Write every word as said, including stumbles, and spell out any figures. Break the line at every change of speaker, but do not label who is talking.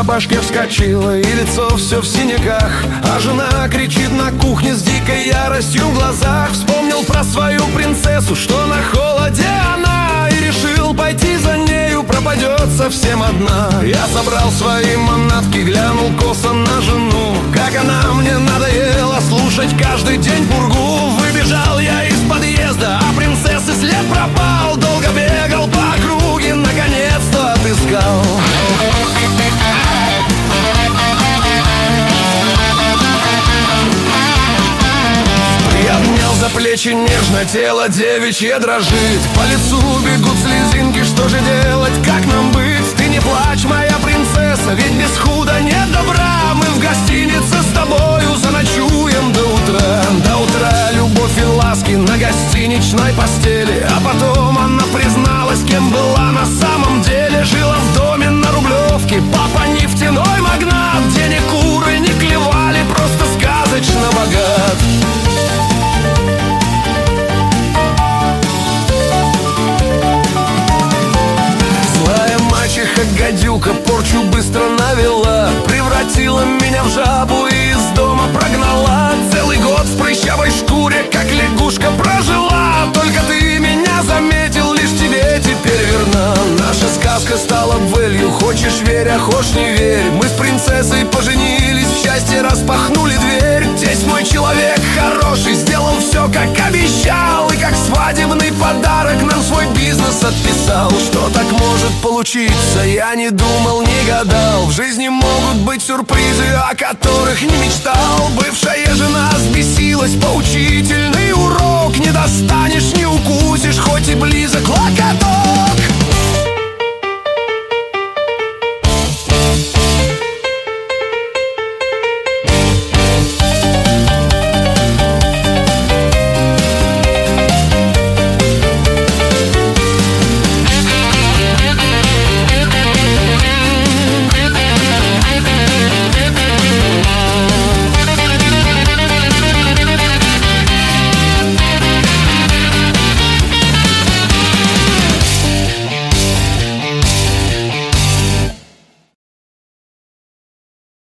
башке вскочила, и лицо все в синяках. А жена кричит на кухне с дикой яростью в глазах. Вспомнил про свою принцессу, что на холоде она, и решил пойти за нею, пропадет совсем одна. Я собрал свои манатки, глянул косо на жену. Как она мне надоела слушать каждый день пургу. Выбежал я из подъезда, а принцессы след пропал. Долго бегал по округе, наконец-то отыскал. Приобнял за плечи нежно, тело девичье дрожит. По лицу бегут слезинки, что же делать, как нам быть? Ты не плачь, моя принцесса, ведь без худа нет добра. Мы в гостинице с тобою заночуем до утра. До утра любовь и ласки на гостиничной постели. А потом она призналась, кем была на самом деле. Жила в доме на Рублевке, папа нефтяной магнат. Денег куры не клевали, просто сказочно богат. Гадюка порчу быстро навела, превратила меня в жабу и из дома прогнала. Целый год в прыщавой шкуре, как лягушка, прожила. Только ты меня заметил, лишь тебе теперь верна. Наша сказка стала былью, хочешь верь, а хочешь не верь. Мы с принцессой поженились, в счастье распахнули дверь. Тесть мой человек хороший, сделал все, как обещал. И как свадебный подарок нам свой бизнес отписал. Что так может получиться, я не думал, не гадал. В жизни могут быть сюрпризы, о которых не мечтал. Бывшая жена взбесилась, поучительный урок. Не достанешь, не укусишь, хоть и близок локоток.